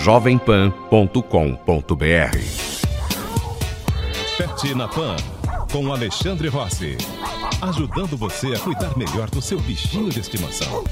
jovempan.com.br. Pet na Pan, com Alexandre Rossi, ajudando você a cuidar melhor do seu bichinho de estimação.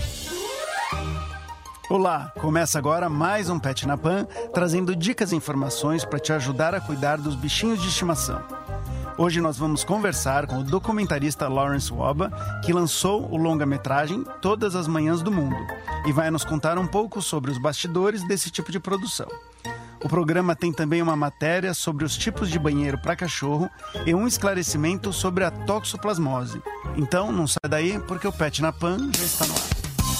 Olá, começa agora mais um Pet na Pan, trazendo dicas e informações para te ajudar a cuidar dos bichinhos de estimação. Hoje nós vamos conversar com o documentarista Lawrence Waba, que lançou o longa-metragem Todas as Manhãs do Mundo, e vai nos contar um pouco sobre os bastidores desse tipo de produção. O programa tem também uma matéria sobre os tipos de banheiro para cachorro e um esclarecimento sobre a toxoplasmose. Então não sai daí, porque o Pet na Pan já está no ar.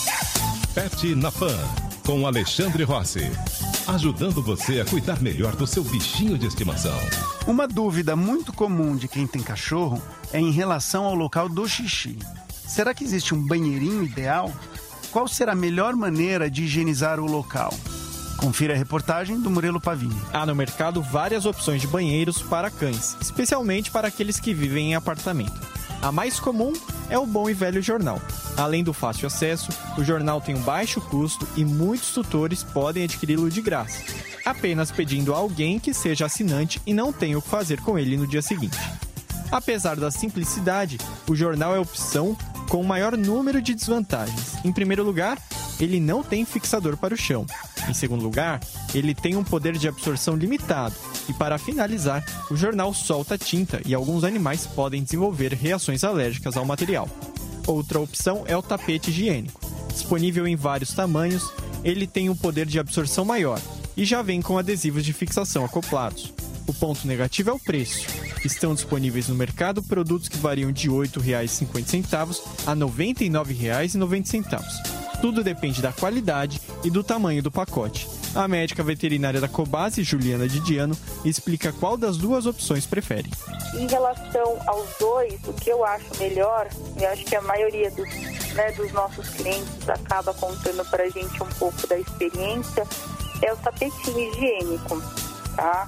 Pet na Pan, com Alexandre Rossi, ajudando você a cuidar melhor do seu bichinho de estimação. Uma dúvida muito comum de quem tem cachorro é em relação ao local do xixi. Será que existe um banheirinho ideal? Qual será a melhor maneira de higienizar o local? Confira a reportagem do Murilo Pavini. Há no mercado várias opções de banheiros para cães, especialmente para aqueles que vivem em apartamento. A mais comum é o bom e velho jornal. Além do fácil acesso, o jornal tem um baixo custo e muitos tutores podem adquiri-lo de graça, apenas pedindo a alguém que seja assinante e não tenha o que fazer com ele no dia seguinte. Apesar da simplicidade, o jornal é a opção com o maior número de desvantagens. Em primeiro lugar, ele não tem fixador para o chão. Em segundo lugar, ele tem um poder de absorção limitado. E para finalizar, o jornal solta tinta e alguns animais podem desenvolver reações alérgicas ao material. Outra opção é o tapete higiênico. Disponível em vários tamanhos, ele tem um poder de absorção maior e já vem com adesivos de fixação acoplados. O ponto negativo é o preço. Estão disponíveis no mercado produtos que variam de R$ 8,50 a R$ 99,90. Tudo depende da qualidade e do tamanho do pacote. A médica veterinária da Cobase, Juliana Didiano, explica qual das duas opções prefere. Em relação aos dois, o que eu acho melhor, e acho que a maioria dos nossos clientes acaba contando para a gente um pouco da experiência, é o tapetinho higiênico, tá?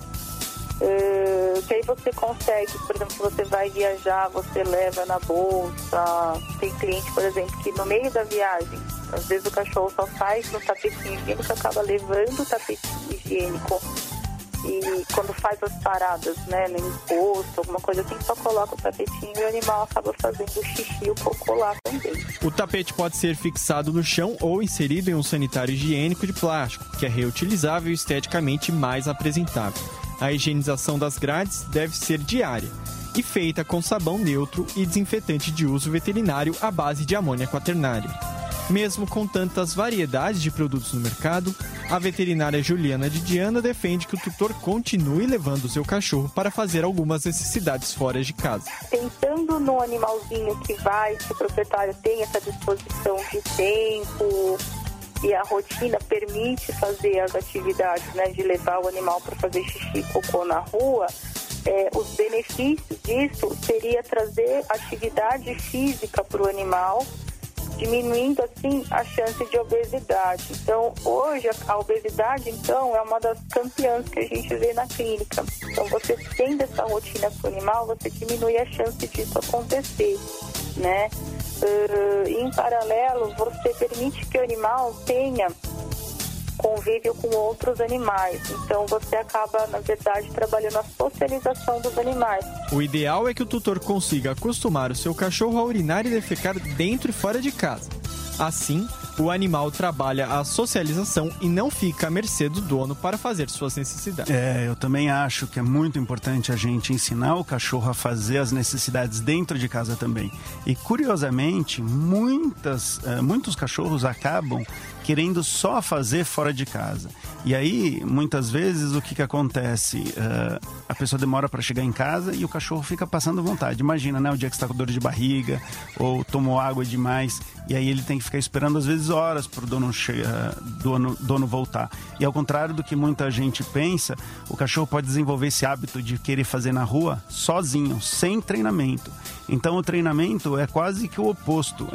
Que aí você consegue, por exemplo, se você vai viajar, você leva na bolsa. Tem cliente, por exemplo, que no meio da viagem, às vezes o cachorro só sai no tapetinho higiênico, acaba levando o tapetinho higiênico e quando faz as paradas, no imposto, alguma coisa assim, só coloca o tapetinho e o animal acaba fazendo o xixi e o cocô lá também. O tapete pode ser fixado no chão ou inserido em um sanitário higiênico de plástico, que é reutilizável e esteticamente mais apresentável. A higienização das grades deve ser diária e feita com sabão neutro e desinfetante de uso veterinário à base de amônia quaternária. Mesmo com tantas variedades de produtos no mercado, a veterinária Juliana Didiana defende que o tutor continue levando o seu cachorro para fazer algumas necessidades fora de casa. Pensando no animalzinho que o proprietário tem essa disposição de tempo e a rotina permite fazer as atividades, de levar o animal para fazer xixi e cocô na rua, os benefícios disso seria trazer atividade física para o animal, diminuindo assim a chance de obesidade. Então, hoje a obesidade é uma das campeãs que a gente vê na clínica. Então, você tendo essa rotina com o animal, você diminui a chance disso acontecer, em paralelo, você permite que o animal tenha convívio com outros animais. Então, você acaba, na verdade, trabalhando a socialização dos animais. O ideal é que o tutor consiga acostumar o seu cachorro a urinar e defecar dentro e fora de casa. Assim, o animal trabalha a socialização e não fica à mercê do dono para fazer suas necessidades. Eu também acho que é muito importante a gente ensinar o cachorro a fazer as necessidades dentro de casa também. E, curiosamente, muitos cachorros acabam querendo só fazer fora de casa. E aí, muitas vezes, o que acontece? A pessoa demora para chegar em casa e o cachorro fica passando vontade. Imagina, o dia que você está com dor de barriga ou tomou água demais, e aí ele tem que ficar esperando, às vezes, horas para o dono voltar. E ao contrário do que muita gente pensa, o cachorro pode desenvolver esse hábito de querer fazer na rua sozinho, sem treinamento. Então, o treinamento é quase que o oposto.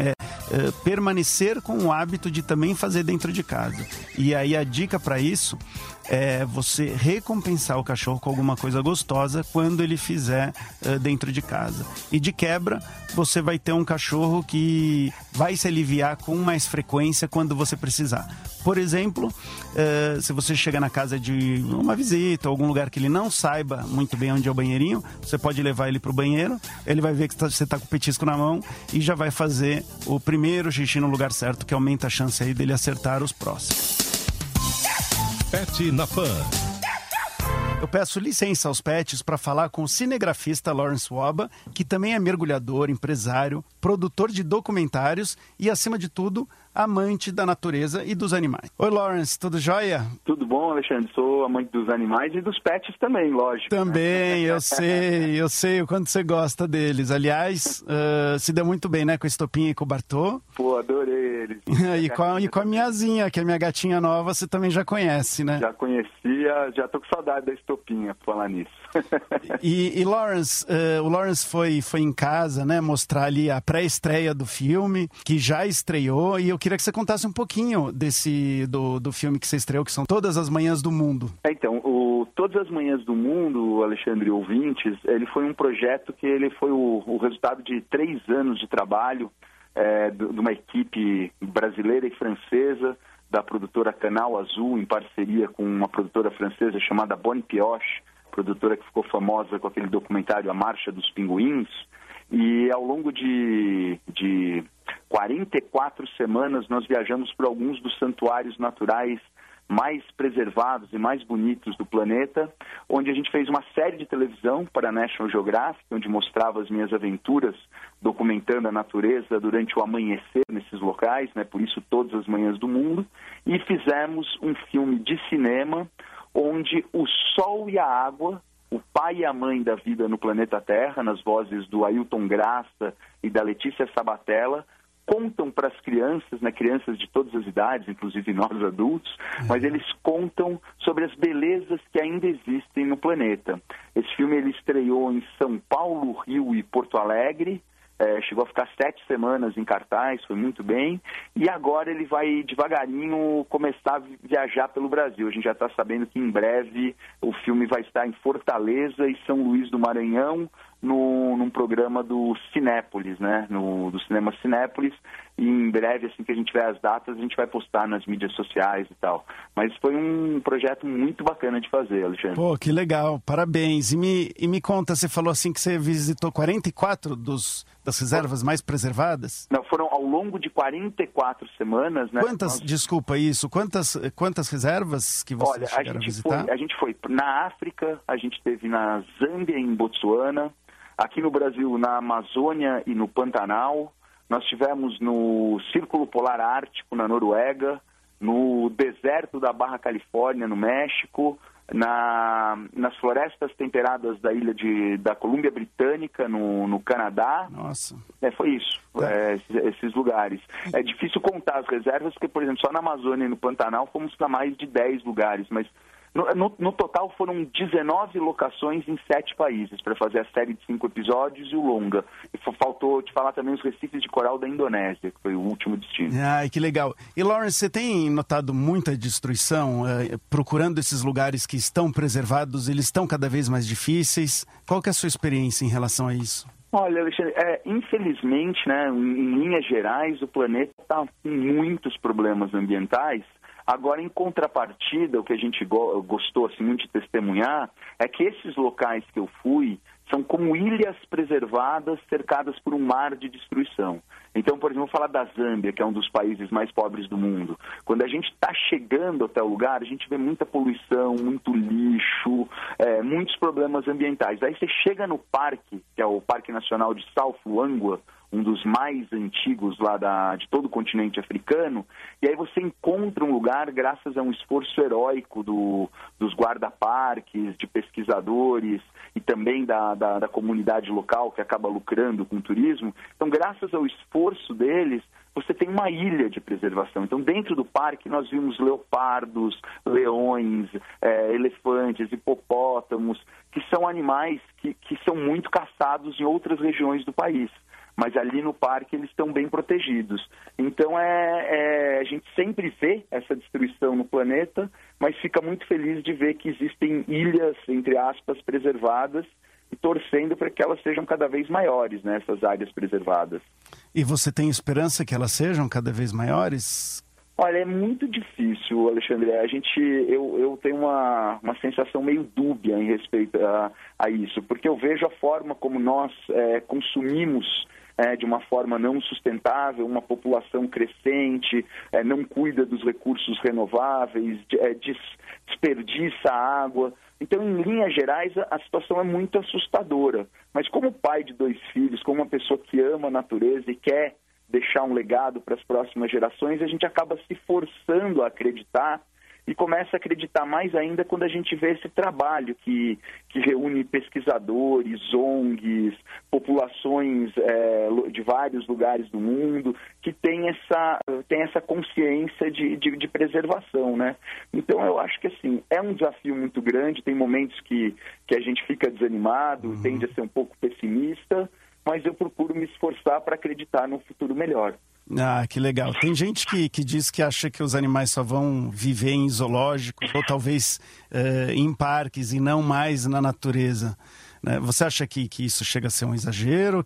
permanecer com o hábito de também fazer dentro de casa. E aí a dica para isso é você recompensar o cachorro com alguma coisa gostosa quando ele fizer dentro de casa. E de quebra, você vai ter um cachorro que vai se aliviar com mais frequência quando você precisar. Por exemplo, se você chega na casa de uma visita, ou algum lugar que ele não saiba muito bem onde é o banheirinho, você pode levar ele para o banheiro, ele vai ver que você está com o petisco na mão e já vai fazer o primeiro xixi no lugar certo, que aumenta a chance aí dele acertar os próximos. Pet na Pan. Eu peço licença aos pets para falar com o cinegrafista Lawrence Waba, que também é mergulhador, empresário, produtor de documentários e, acima de tudo, amante da natureza e dos animais. Oi, Lawrence, tudo jóia? Tudo bom, Alexandre? Sou amante dos animais e dos pets também, lógico. Também, eu sei o quanto você gosta deles. Aliás, se deu muito bem, né, com a Estopinha e com o Bartô. Pô, adorei eles. e com a Miazinha, que é a minha gatinha nova, você também já conhece, né? Já conhecia, já tô com saudade da Estopinha, por falar nisso. E Lawrence, o Lawrence foi em casa, né, mostrar ali a pré-estreia do filme, que já estreou, e eu queria que você contasse um pouquinho do filme que você estreou, que são Todas as Manhãs do Mundo. Então, Todas as Manhãs do Mundo, Alexandre e ouvintes, ele foi um projeto que ele foi o resultado de 3 anos de trabalho de uma equipe brasileira e francesa, da produtora Canal Azul, em parceria com uma produtora francesa chamada Bonne Pioche, produtora que ficou famosa com aquele documentário A Marcha dos Pinguins. E ao longo de 44 semanas nós viajamos por alguns dos santuários naturais mais preservados e mais bonitos do planeta, onde a gente fez uma série de televisão para a National Geographic, onde mostrava as minhas aventuras documentando a natureza durante o amanhecer nesses locais, né? Por isso Todas as Manhãs do Mundo, e fizemos um filme de cinema onde o sol e a água, o pai e a mãe da vida no planeta Terra, nas vozes do Ailton Graça e da Letícia Sabatella, contam para as crianças, né, crianças de todas as idades, inclusive nós adultos, mas eles contam sobre as belezas que ainda existem no planeta. Esse filme ele estreou em São Paulo, Rio e Porto Alegre, chegou a ficar 7 semanas em cartaz, foi muito bem, e agora ele vai devagarinho começar a viajar pelo Brasil. A gente já está sabendo que em breve o filme vai estar em Fortaleza e São Luís do Maranhão, num programa do Cinépolis, né? Do Cinema Cinépolis, e em breve, assim que a gente tiver as datas, a gente vai postar nas mídias sociais e tal. Mas foi um projeto muito bacana de fazer, Alexandre. Pô, que legal, parabéns. E me conta, você falou assim que você visitou 44 das reservas mais preservadas? Não, foram ao longo de 44 semanas, né? Desculpa isso, quantas reservas que você chegaram a visitar? A gente foi na África, a gente esteve na Zâmbia e em Botsuana, aqui no Brasil, na Amazônia e no Pantanal. Nós estivemos no Círculo Polar Ártico, na Noruega, no deserto da Barra Califórnia, no México, nas florestas temperadas da ilha da Colômbia Britânica, no Canadá. Nossa. Foi isso, esses lugares. É difícil contar as reservas, porque, por exemplo, só na Amazônia e no Pantanal fomos para mais de 10 lugares, mas no total foram 19 locações em 7 países para fazer a série de 5 episódios e o longa. E faltou te falar também os recifes de coral da Indonésia, que foi o último destino. Ai, que legal. E, Lawrence, você tem notado muita destruição? Procurando esses lugares que estão preservados, eles estão cada vez mais difíceis. Qual que é a sua experiência em relação a isso? Olha, Alexandre, infelizmente, né, em linhas gerais, o planeta está com muitos problemas ambientais. Agora, em contrapartida, o que a gente gostou assim, muito de testemunhar é que esses locais que eu fui são como ilhas preservadas cercadas por um mar de destruição. Então, por exemplo, vou falar da Zâmbia, que é um dos países mais pobres do mundo. Quando a gente está chegando até o lugar, a gente vê muita poluição, muito lixo, muitos problemas ambientais. Aí você chega no parque, que é o Parque Nacional de South Luangwa, um dos mais antigos lá de todo o continente africano, e aí você encontra um lugar graças a um esforço heróico dos guarda-parques, de pesquisadores e também da comunidade local que acaba lucrando com o turismo. Então, graças ao esforço deles, você tem uma ilha de preservação. Então, dentro do parque, nós vimos leopardos, leões, elefantes, hipopótamos, que são animais que são muito caçados em outras regiões do país. mas ali no parque eles estão bem protegidos. Então a gente sempre vê essa destruição no planeta, mas fica muito feliz de ver que existem ilhas, entre aspas, preservadas, e torcendo para que elas sejam cada vez maiores, né, essas áreas preservadas. E você tem esperança que elas sejam cada vez maiores? Olha, é muito difícil, Alexandre. Eu tenho uma sensação meio dúbia em respeito a isso, porque eu vejo a forma como nós consumimos de uma forma não sustentável, uma população crescente, não cuida dos recursos renováveis, desperdiça água. Então, em linhas gerais, a situação é muito assustadora. Mas como pai de 2 filhos, como uma pessoa que ama a natureza e quer deixar um legado para as próximas gerações, a gente acaba se forçando a acreditar e começa a acreditar mais ainda quando a gente vê esse trabalho que reúne pesquisadores, ONGs, populações de vários lugares do mundo, que tem essa consciência de preservação, né? Então, eu acho que, assim, é um desafio muito grande, tem momentos que a gente fica desanimado, tende a ser um pouco pessimista, mas eu procuro me esforçar para acreditar num futuro melhor. Ah, que legal. Tem gente que diz que acha que os animais só vão viver em zoológicos ou talvez em parques e não mais na natureza, né? Você acha que isso chega a ser um exagero?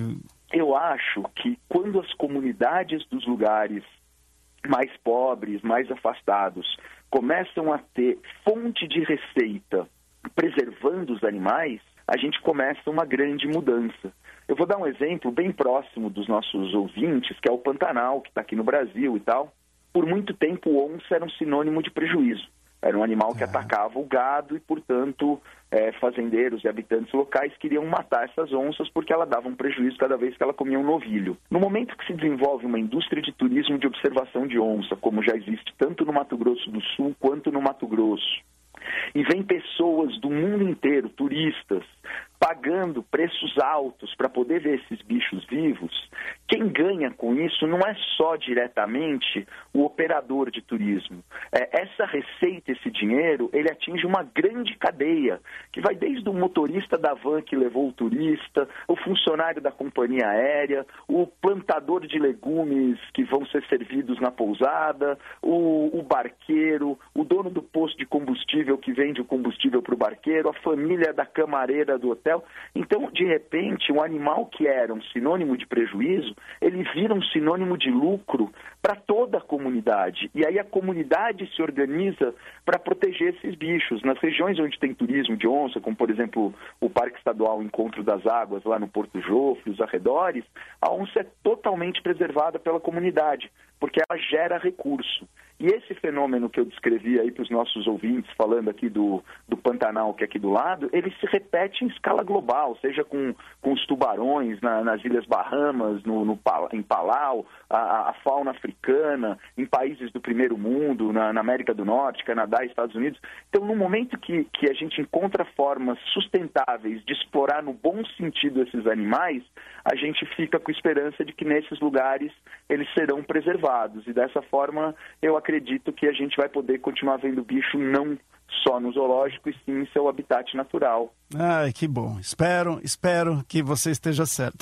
Eu acho que quando as comunidades dos lugares mais pobres, mais afastados, começam a ter fonte de receita preservando os animais, a gente começa uma grande mudança. Eu vou dar um exemplo bem próximo dos nossos ouvintes, que é o Pantanal, que está aqui no Brasil e tal. Por muito tempo, o onça era um sinônimo de prejuízo. Era um animal que atacava o gado e, portanto, fazendeiros e habitantes locais queriam matar essas onças porque ela dava um prejuízo cada vez que ela comia um novilho. No momento que se desenvolve uma indústria de turismo de observação de onça, como já existe tanto no Mato Grosso do Sul quanto no Mato Grosso, e vem pessoas do mundo inteiro, turistas, pagando preços altos para poder ver esses bichos vivos, quem ganha com isso não é só diretamente o operador de turismo. Essa receita, esse dinheiro, ele atinge uma grande cadeia, que vai desde o motorista da van que levou o turista, o funcionário da companhia aérea, o plantador de legumes que vão ser servidos na pousada, o barqueiro, o dono do posto de combustível que vende o combustível para o barqueiro, a família da camareira do hotel. Então, de repente, um animal que era um sinônimo de prejuízo, ele vira um sinônimo de lucro para toda a comunidade. E aí a comunidade se organiza para proteger esses bichos. Nas regiões onde tem turismo de onça, como, por exemplo, o Parque Estadual Encontro das Águas, lá no Porto Jofre, os arredores, a onça é totalmente preservada pela comunidade, porque ela gera recurso. E esse fenômeno que eu descrevi aí para os nossos ouvintes, falando aqui do Pantanal, que é aqui do lado, ele se repete em escala global, seja com os tubarões nas Ilhas Bahamas, em Palau, a fauna africana, em países do primeiro mundo, na América do Norte, Canadá e Estados Unidos. Então, no momento que a gente encontra formas sustentáveis de explorar no bom sentido esses animais, a gente fica com esperança de que nesses lugares eles serão preservados. E dessa forma, eu acredito que a gente vai poder continuar vendo bicho não só no zoológico, e sim em seu habitat natural. Ai, que bom. Espero que você esteja certo.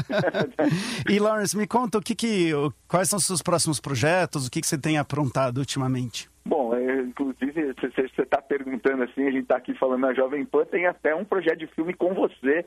E, Lawrence, me conta quais são os seus próximos projetos, o que você tem aprontado ultimamente? Bom, inclusive, você está perguntando assim, a gente está aqui falando na Jovem Pan, tem até um projeto de filme com você.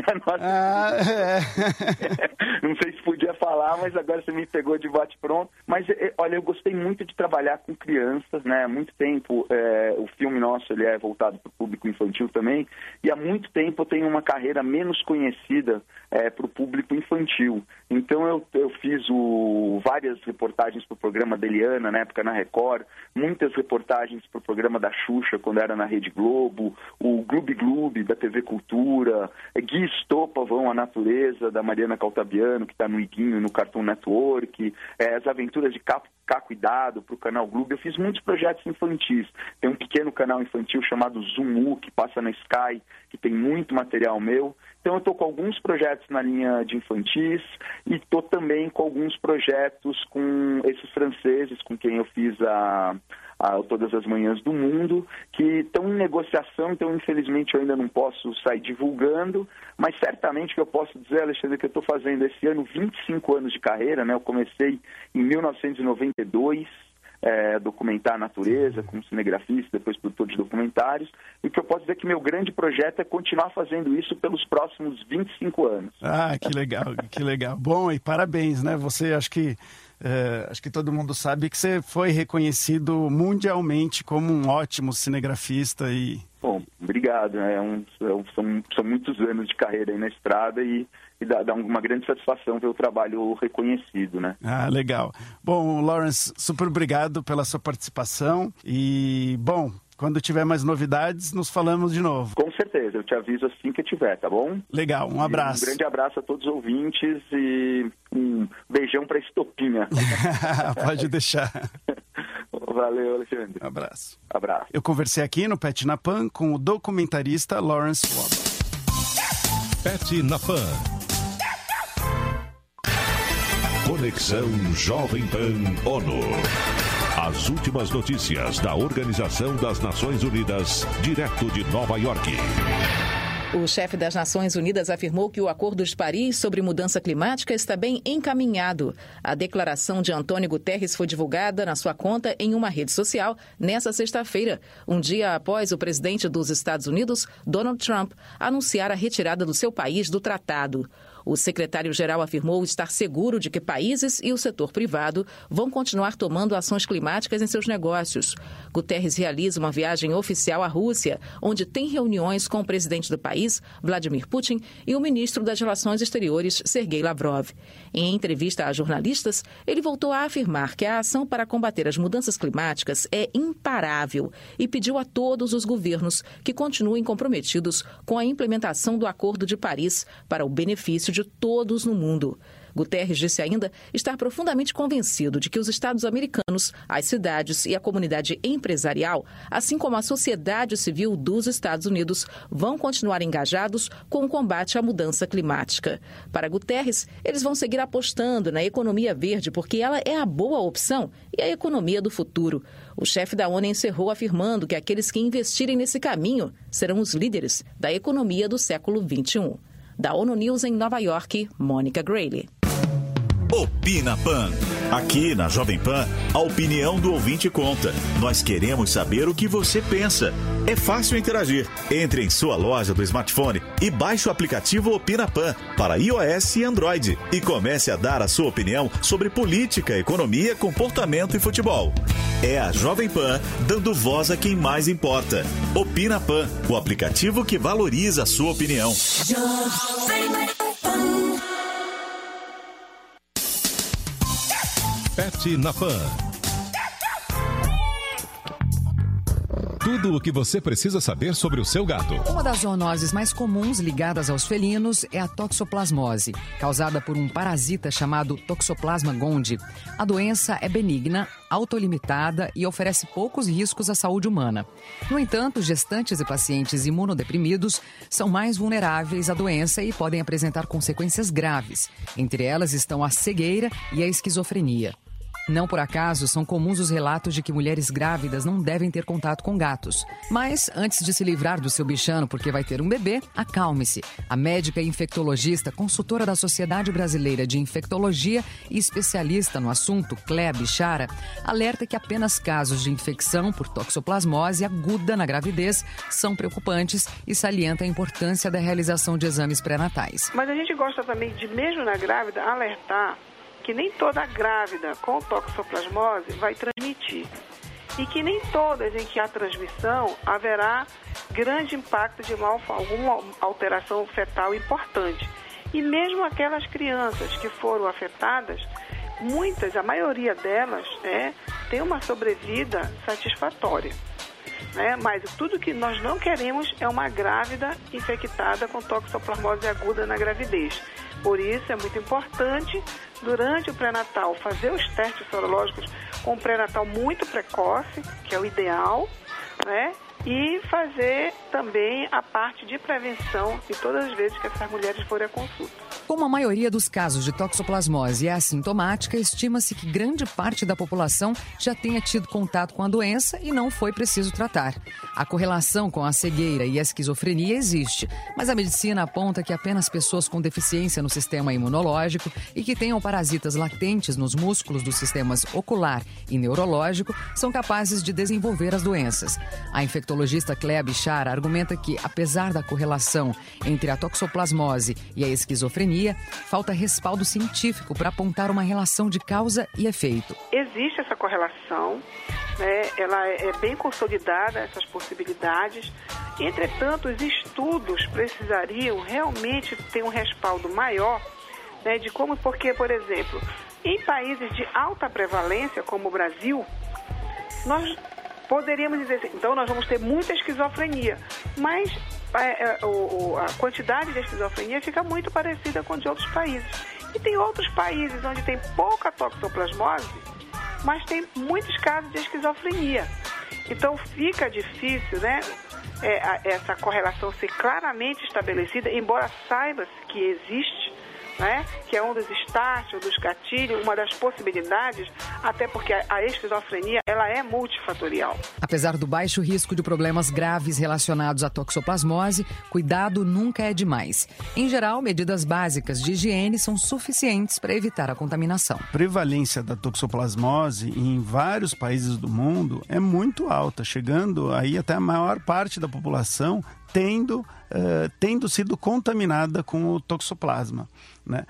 Não sei se podia falar, mas agora você me pegou de bate-pronto. Mas, olha, eu gostei muito de trabalhar com crianças, né? Há muito tempo, o filme nosso ele é voltado para o público infantil também, e há muito tempo eu tenho uma carreira menos conhecida para o público infantil. Então, eu fiz várias reportagens para o programa da Eliana, na época na Record, muitas reportagens para o programa da Xuxa, quando era na Rede Globo, o Gloob Gloob, da TV Cultura, Gui Estopa, Vão à Natureza, da Mariana Caltabiano, que está no Iguinho, no Cartoon Network, As Aventuras de Caco e Dado, para o canal Gloob. Eu fiz muitos projetos infantis. Tem um pequeno canal infantil chamado Zumu, que passa na Sky, que tem muito material meu. Então, eu estou com alguns projetos na linha de infantis e estou também com alguns projetos com esses franceses com quem eu fiz a todas as manhãs do mundo, que estão em negociação, então infelizmente eu ainda não posso sair divulgando, mas certamente que eu posso dizer, Alexandre, que eu estou fazendo esse ano 25 anos de carreira, né? Eu comecei em 1992, documentar a natureza como cinegrafista, depois produtor de documentários, e o que eu posso dizer é que meu grande projeto é continuar fazendo isso pelos próximos 25 anos. Ah, que legal, que legal. Bom, e parabéns, né? Você, acho que todo mundo sabe que você foi reconhecido mundialmente como um ótimo cinegrafista e... Bom, obrigado. São muitos anos de carreira aí na estrada e dá uma grande satisfação ver o trabalho reconhecido, né? Ah, legal. Bom, Lawrence, super obrigado pela sua participação e, bom, quando tiver mais novidades, nos falamos de novo. Com certeza, eu te aviso assim que tiver, tá bom? Legal, um abraço. Um grande abraço a todos os ouvintes e um beijão pra Estopinha. Pode deixar. Valeu, Alexandre. Abraço. Abraço. Eu conversei aqui no Pet na Pan com o documentarista Lawrence Waba. Pet na Pan. Conexão Jovem Pan ONU. As últimas notícias da Organização das Nações Unidas, direto de Nova York. O chefe das Nações Unidas afirmou que o Acordo de Paris sobre mudança climática está bem encaminhado. A declaração de Antônio Guterres foi divulgada na sua conta em uma rede social nesta sexta-feira, um dia após o presidente dos Estados Unidos, Donald Trump, anunciar a retirada do seu país do tratado. O secretário-geral afirmou estar seguro de que países e o setor privado vão continuar tomando ações climáticas em seus negócios. Guterres realiza uma viagem oficial à Rússia, onde tem reuniões com o presidente do país, Vladimir Putin, e o ministro das Relações Exteriores, Sergei Lavrov. Em entrevista a jornalistas, ele voltou a afirmar que a ação para combater as mudanças climáticas é imparável e pediu a todos os governos que continuem comprometidos com a implementação do Acordo de Paris para o benefício de todos no mundo. Guterres disse ainda estar profundamente convencido de que os Estados americanos, as cidades e a comunidade empresarial, assim como a sociedade civil dos Estados Unidos, vão continuar engajados com o combate à mudança climática. Para Guterres, eles vão seguir apostando na economia verde porque ela é a boa opção e a economia do futuro. O chefe da ONU encerrou afirmando que aqueles que investirem nesse caminho serão os líderes da economia do século XXI. Da ONU News em Nova York, Mônica Grayle. Opina Pan. Aqui na Jovem Pan, a opinião do ouvinte conta. Nós queremos saber o que você pensa. É fácil interagir. Entre em sua loja do smartphone e baixe o aplicativo Opina Pan para iOS e Android e comece a dar a sua opinião sobre política, economia, comportamento e futebol. É a Jovem Pan dando voz a quem mais importa. Opina Pan, o aplicativo que valoriza a sua opinião. Pet na Pan. Tudo o que você precisa saber sobre o seu gato. Uma das zoonoses mais comuns ligadas aos felinos é a toxoplasmose, causada por um parasita chamado Toxoplasma gondii. A doença é benigna, autolimitada e oferece poucos riscos à saúde humana. No entanto, gestantes e pacientes imunodeprimidos são mais vulneráveis à doença e podem apresentar consequências graves. Entre elas estão a cegueira e a esquizofrenia. Não por acaso, são comuns os relatos de que mulheres grávidas não devem ter contato com gatos. Mas, antes de se livrar do seu bichano porque vai ter um bebê, acalme-se. A médica e infectologista, consultora da Sociedade Brasileira de Infectologia e especialista no assunto, Cléa Bichara, alerta que apenas casos de infecção por toxoplasmose aguda na gravidez são preocupantes e salienta a importância da realização de exames pré-natais. Mas a gente gosta também de, mesmo na grávida, alertar que nem toda grávida com toxoplasmose vai transmitir e que nem todas em que há transmissão haverá grande impacto de alguma alteração fetal importante. E mesmo aquelas crianças que foram afetadas, muitas, a maioria delas, tem uma sobrevida satisfatória. Mas tudo que nós não queremos é uma grávida infectada com toxoplasmose aguda na gravidez. Por isso é muito importante, durante o pré-natal, fazer os testes sorológicos com um pré-natal muito precoce, que é o ideal, e fazer também a parte de prevenção em todas as vezes que essas mulheres forem à consulta. Como a maioria dos casos de toxoplasmose é assintomática, estima-se que grande parte da população já tenha tido contato com a doença e não foi preciso tratar. A correlação com a cegueira e a esquizofrenia existe, mas a medicina aponta que apenas pessoas com deficiência no sistema imunológico e que tenham parasitas latentes nos músculos dos sistemas ocular e neurológico são capazes de desenvolver as doenças. A infectologista Clea Bichara argumenta que, apesar da correlação entre a toxoplasmose e a esquizofrenia, falta respaldo científico para apontar uma relação de causa e efeito. Existe essa correlação, né? Ela é bem consolidada, essas possibilidades. Entretanto, os estudos precisariam realmente ter um respaldo maior, né, de como, porque, por exemplo, em países de alta prevalência, como o Brasil, nós poderíamos dizer assim, então nós vamos ter muita esquizofrenia, mas a quantidade de esquizofrenia fica muito parecida com a de outros países. E tem outros países onde tem pouca toxoplasmose, mas tem muitos casos de esquizofrenia. Então fica difícil, né, essa correlação ser claramente estabelecida, embora saiba-se que existe, né, que é um dos estágios, dos gatilhos, uma das possibilidades, até porque a esquizofrenia ela é multifatorial. Apesar do baixo risco de problemas graves relacionados à toxoplasmose, cuidado nunca é demais. Em geral, medidas básicas de higiene são suficientes para evitar a contaminação. A prevalência da toxoplasmose em vários países do mundo é muito alta, chegando aí até a maior parte da população tendo sido contaminada com o toxoplasma, né?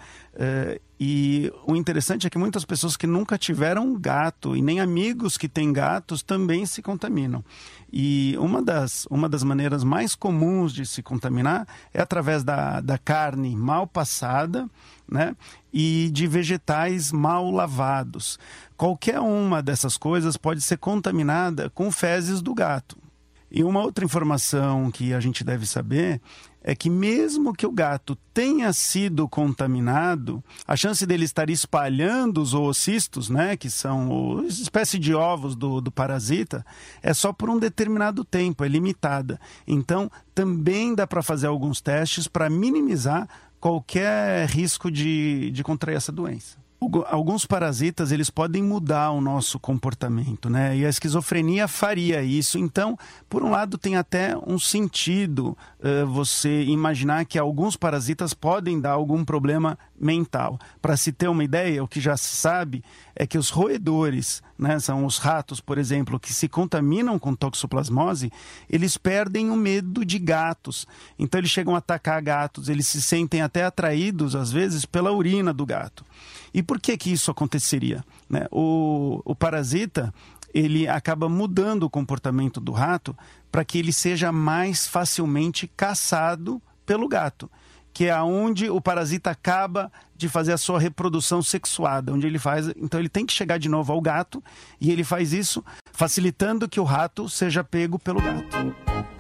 E o interessante é que muitas pessoas que nunca tiveram gato e nem amigos que têm gatos também se contaminam. E uma das maneiras mais comuns de se contaminar é através da carne mal passada, né? E de vegetais mal lavados. Qualquer uma dessas coisas pode ser contaminada com fezes do gato. E uma outra informação que a gente deve saber é que mesmo que o gato tenha sido contaminado, a chance dele estar espalhando os oocistos, né, que são uma espécie de ovos do parasita, é só por um determinado tempo, é limitada. Então, também dá para fazer alguns testes para minimizar qualquer risco de contrair essa doença. Alguns parasitas, eles podem mudar o nosso comportamento, né? E a esquizofrenia faria isso. Então, por um lado, tem até um sentido você imaginar que alguns parasitas podem dar algum problema mental. Para se ter uma ideia, o que já se sabe é que os roedores, né, são os ratos, por exemplo, que se contaminam com toxoplasmose, eles perdem o medo de gatos. Então, eles chegam a atacar gatos, eles se sentem até atraídos, às vezes, pela urina do gato. E por que isso aconteceria? Né? O parasita, ele acaba mudando o comportamento do rato para que ele seja mais facilmente caçado pelo gato, que é onde o parasita acaba de fazer a sua reprodução sexuada, onde ele faz. Então ele tem que chegar de novo ao gato e ele faz isso facilitando que o rato seja pego pelo gato.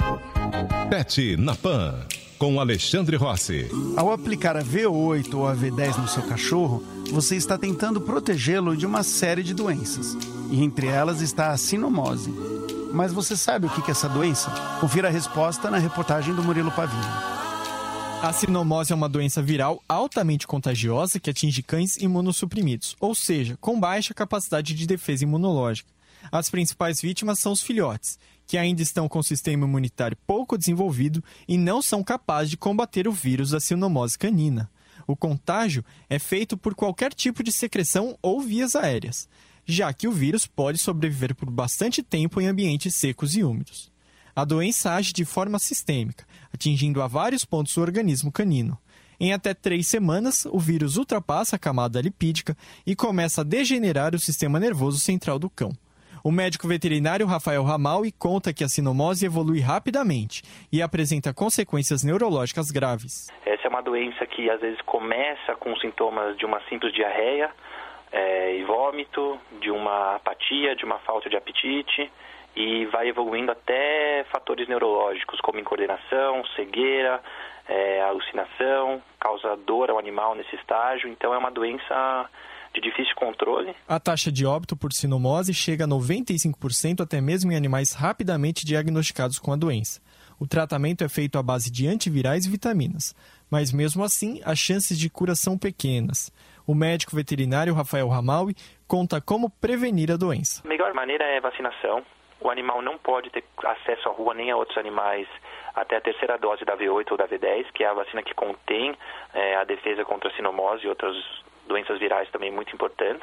Pet na Pan, com Alexandre Rossi. Ao aplicar a V8 ou a V10 no seu cachorro, você está tentando protegê-lo de uma série de doenças. E entre elas está a sinomose. Mas você sabe o que é essa doença? Confira a resposta na reportagem do Murilo Pavini. A sinomose é uma doença viral altamente contagiosa que atinge cães imunossuprimidos, ou seja, com baixa capacidade de defesa imunológica. As principais vítimas são os filhotes, que ainda estão com o sistema imunitário pouco desenvolvido e não são capazes de combater o vírus da sinomose canina. O contágio é feito por qualquer tipo de secreção ou vias aéreas, já que o vírus pode sobreviver por bastante tempo em ambientes secos e úmidos. A doença age de forma sistêmica, atingindo a vários pontos do organismo canino. Em até 3 semanas, o vírus ultrapassa a camada lipídica e começa a degenerar o sistema nervoso central do cão. O médico veterinário Rafael Ramalho conta que a sinomose evolui rapidamente e apresenta consequências neurológicas graves. Essa é uma doença que às vezes começa com sintomas de uma simples diarreia e vômito, de uma apatia, de uma falta de apetite, e vai evoluindo até fatores neurológicos como incoordenação, cegueira, alucinação, causa dor ao animal nesse estágio. Então é uma doença de difícil controle. A taxa de óbito por sinomose chega a 95% até mesmo em animais rapidamente diagnosticados com a doença. O tratamento é feito à base de antivirais e vitaminas, mas mesmo assim as chances de cura são pequenas. O médico veterinário Rafael Ramaui conta como prevenir a doença. A melhor maneira é vacinação. O animal não pode ter acesso à rua nem a outros animais até a terceira dose da V8 ou da V10, que é a vacina que contém a defesa contra a sinomose e outras doenças virais também muito importantes.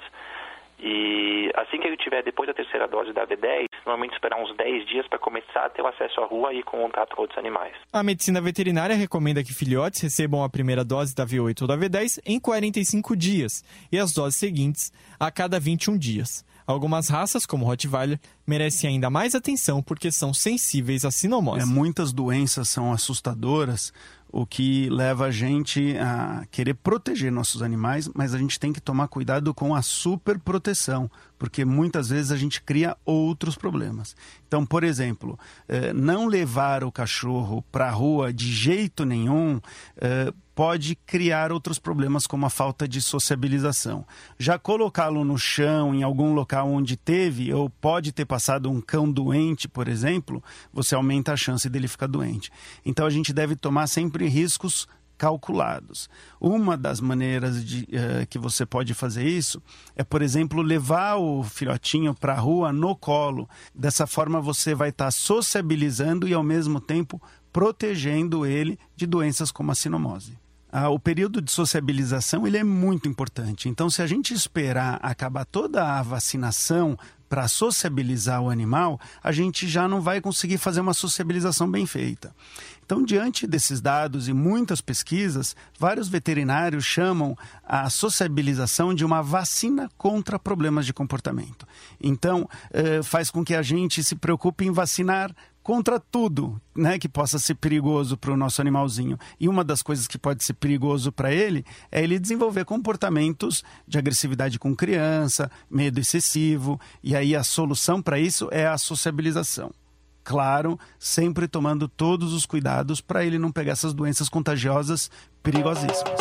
E assim que ele tiver depois da terceira dose da V10, normalmente esperar uns 10 dias para começar a ter o acesso à rua e com contato com outros animais. A medicina veterinária recomenda que filhotes recebam a primeira dose da V8 ou da V10 em 45 dias e as doses seguintes a cada 21 dias. Algumas raças, como o Rottweiler, merecem ainda mais atenção porque são sensíveis à sinomose. Muitas doenças são assustadoras, o que leva a gente a querer proteger nossos animais, mas a gente tem que tomar cuidado com a superproteção, porque muitas vezes a gente cria outros problemas. Então, por exemplo, não levar o cachorro para a rua de jeito nenhum pode criar outros problemas, como a falta de sociabilização. Já colocá-lo no chão, em algum local onde teve ou pode ter passado um cão doente, por exemplo, você aumenta a chance dele ficar doente. Então, a gente deve tomar sempre riscos calculados. Uma das maneiras que você pode fazer isso é, por exemplo, levar o filhotinho para a rua no colo. Dessa forma, você vai estar sociabilizando e, ao mesmo tempo, protegendo ele de doenças como a sinomose. O período de sociabilização ele é muito importante. Então, se a gente esperar acabar toda a vacinação para sociabilizar o animal, a gente já não vai conseguir fazer uma sociabilização bem feita. Então, diante desses dados e muitas pesquisas, vários veterinários chamam a sociabilização de uma vacina contra problemas de comportamento. Então, faz com que a gente se preocupe em vacinar contra tudo, né, que possa ser perigoso para o nosso animalzinho. E uma das coisas que pode ser perigoso para ele é ele desenvolver comportamentos de agressividade com criança, medo excessivo, e aí a solução para isso é a sociabilização. Claro, sempre tomando todos os cuidados para ele não pegar essas doenças contagiosas perigosíssimas.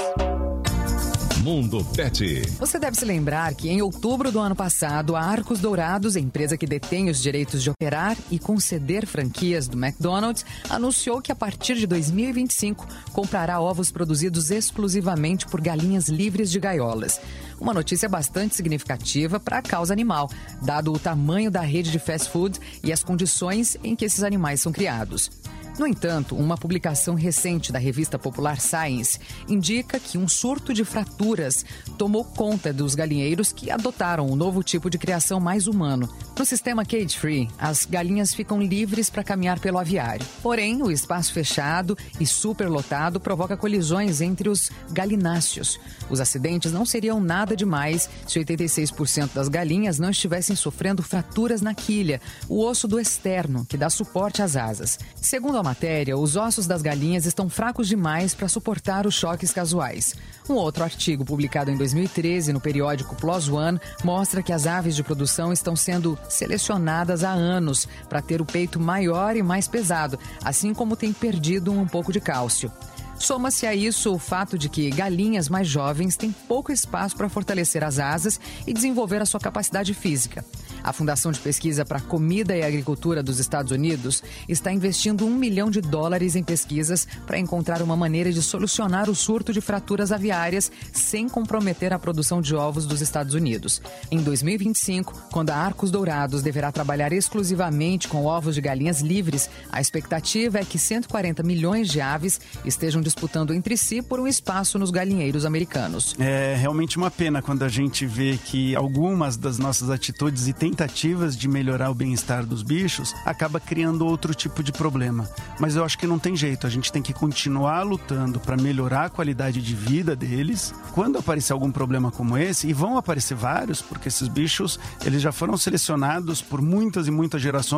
Mundo Pet. Você deve se lembrar que em outubro do ano passado, a Arcos Dourados, a empresa que detém os direitos de operar e conceder franquias do McDonald's, anunciou que a partir de 2025 comprará ovos produzidos exclusivamente por galinhas livres de gaiolas. Uma notícia bastante significativa para a causa animal, dado o tamanho da rede de fast food e as condições em que esses animais são criados. No entanto, uma publicação recente da revista popular Science indica que um surto de fraturas tomou conta dos galinheiros que adotaram um novo tipo de criação mais humano. No sistema cage-free, as galinhas ficam livres para caminhar pelo aviário. Porém, o espaço fechado e superlotado provoca colisões entre os galináceos. Os acidentes não seriam nada demais se 86% das galinhas não estivessem sofrendo fraturas na quilha, o osso do externo, que dá suporte às asas. Segundo a matéria, os ossos das galinhas estão fracos demais para suportar os choques casuais. Um outro artigo publicado em 2013 no periódico PLOS ONE mostra que as aves de produção estão sendo selecionadas há anos para ter o peito maior e mais pesado, assim como tem perdido um pouco de cálcio. Soma-se a isso o fato de que galinhas mais jovens têm pouco espaço para fortalecer as asas e desenvolver a sua capacidade física. A Fundação de Pesquisa para a Comida e Agricultura dos Estados Unidos está investindo $1 milhão em pesquisas para encontrar uma maneira de solucionar o surto de fraturas aviárias sem comprometer a produção de ovos dos Estados Unidos. Em 2025, quando a Arcos Dourados deverá trabalhar exclusivamente com ovos de galinhas livres, a expectativa é que 140 milhões de aves estejam disputando entre si por um espaço nos galinheiros americanos. É realmente uma pena quando a gente vê que algumas das nossas atitudes e tentativas de melhorar o bem-estar dos bichos acaba criando outro tipo de problema. Mas eu acho que não tem jeito, a gente tem que continuar lutando para melhorar a qualidade de vida deles. Quando aparecer algum problema como esse, e vão aparecer vários, porque esses bichos eles já foram selecionados por muitas e muitas gerações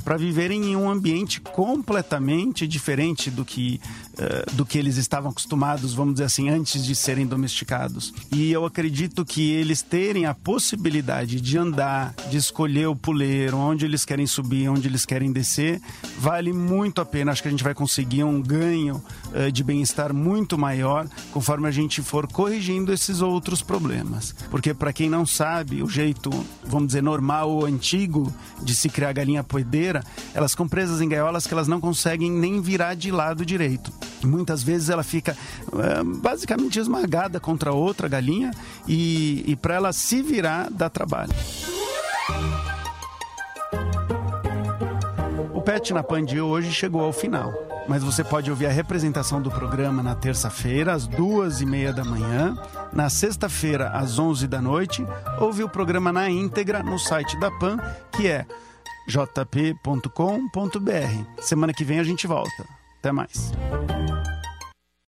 para viverem em um ambiente completamente diferente do que eles estavam acostumados, vamos dizer assim, antes de serem domesticados. E eu acredito que eles terem a possibilidade de andar, de escolher o puleiro, onde eles querem subir, onde eles querem descer, vale muito a pena. Acho que a gente vai conseguir um ganho de bem-estar muito maior conforme a gente for corrigindo esses outros problemas. Porque, para quem não sabe, o jeito, vamos dizer, normal ou antigo de se criar galinha poedeira, elas ficam presas em gaiolas que elas não conseguem nem virar de lado direito. Muitas vezes ela fica basicamente esmagada contra outra galinha e para ela se virar dá trabalho. O Pet na Pan de hoje chegou ao final, mas você pode ouvir a representação do programa na terça-feira, às 2h30 da manhã, na sexta-feira, às 11 da noite, ouvir o programa na íntegra no site da Pan, que é jp.com.br. Semana que vem a gente volta. Até mais.